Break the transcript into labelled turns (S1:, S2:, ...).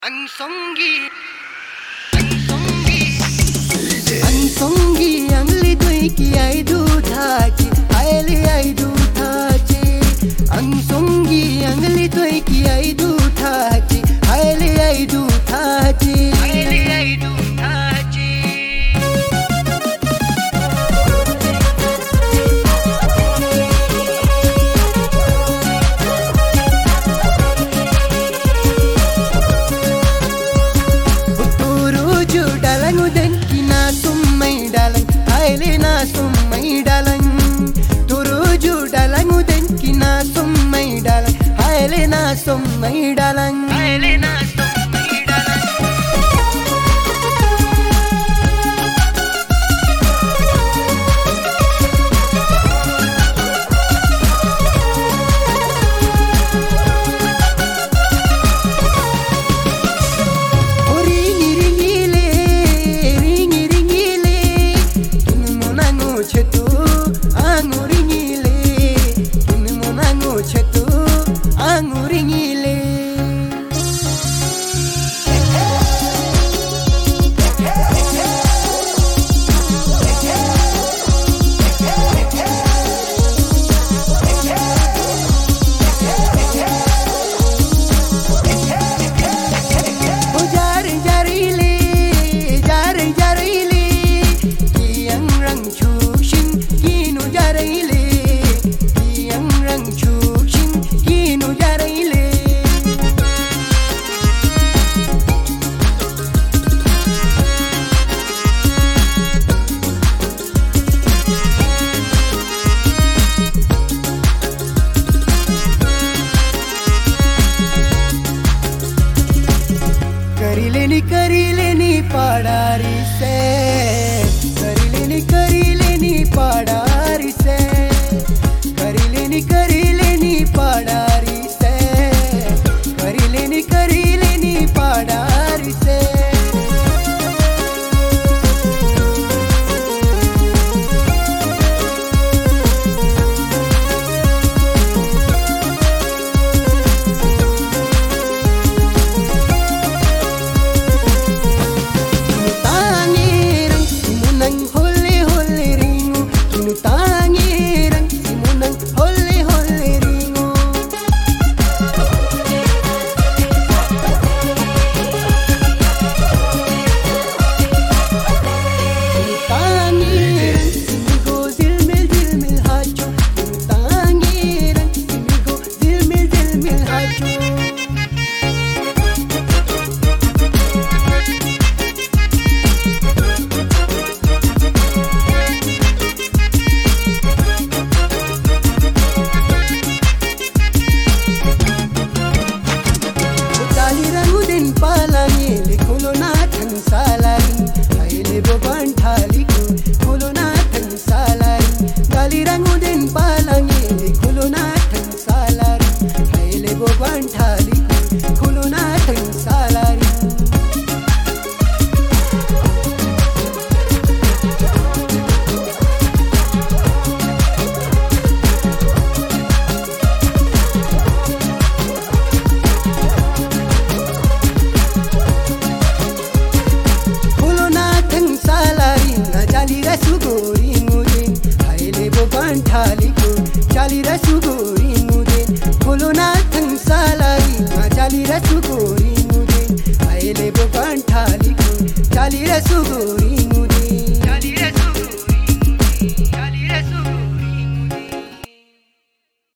S1: Ansongi angli doi ki ai du thaki aile ai du thachi ansongi angli doi ki ai du thaki aile ai du thachi aile ai du thachi Summai dalang turuju dalang uden kina summai dalang hailena summai dalang hailena summai dalang करीलेनी पाडारी से करीलेनी पाडारी से करीलेनी पाडारी से करीलेनी पाडारी से Chali rasugori muden kolona thang salari chali rasugori muden aile bo panthali ko chali rasugori